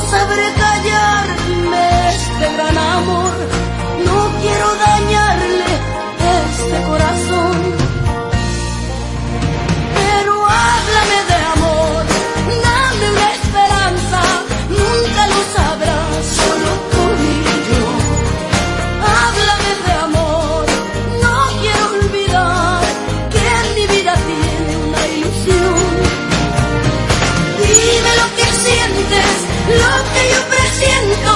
sabré callarme este gran amor, no quiero dañarle este corazón. Pero háblame de amor, dame una esperanza, nunca lo sabrás, solo tú y yo. Háblame de amor, no quiero olvidar que en mi vida tiene una ilusión. Dime lo que sientes, lo que yo presiento,